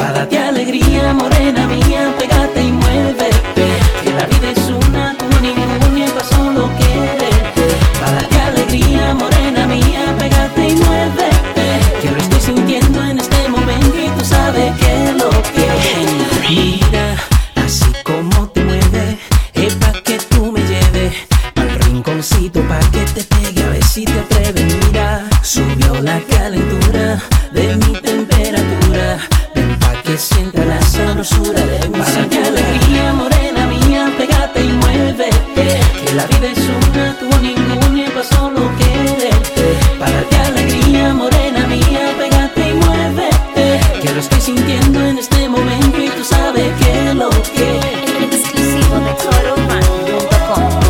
Para darte alegría, morena mía, pégate y muévete. Que la vida es una, tú ninguna, pa' solo quererte. Para darte alegría, morena mía, pégate y muévete. Que lo estoy sintiendo en este momento y tú sabes que lo que mira, así como te mueves, es pa' que tú me lleves al rinconcito, pa' que te pegue a ver si te atreves. Mira, subió la calentura de mi temperatura. Ven pa' que sienta la sabrosura de mi cintura. Para que alegría, morena mía, pégate y muévete. Que la vida es una, tú ninguna, pa' solo quererte. Para que alegría, morena mía, pégate y muévete. Que lo estoy sintiendo en este momento y tú sabes que lo que exclusivo de Coroman.com.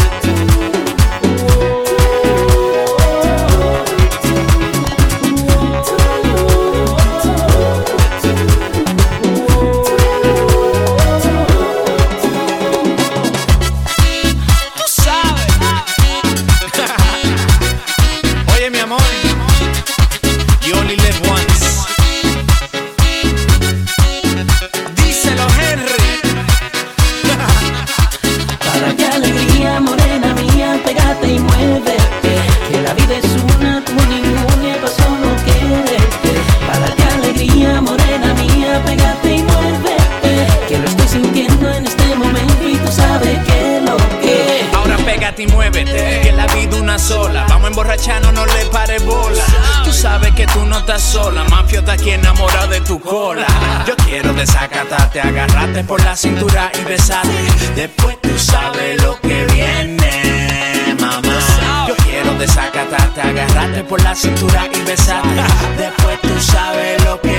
Oye, mi amor, you only live once. Díselo, Henry. para que alegría, morena mía, pégate y muévete. Que la vida es una, tú ninguna, pa' solo quererte. Para que alegría, morena mía, pégate y muévete. Que lo estoy sintiendo en este momento y tú sabes que lo que Ahora pégate y muévete, que la vida una sola. Vamos a emborracharnos, no le pares bola. Tú sabes que tú no estás sola, mafio está aquí enamorado de tu cola. Yo quiero desacatarte, agarrarte por la cintura y besarte. Después tú sabes lo que viene, mamá. Yo quiero desacatarte, agarrarte por la cintura y besarte. Después tú sabes lo que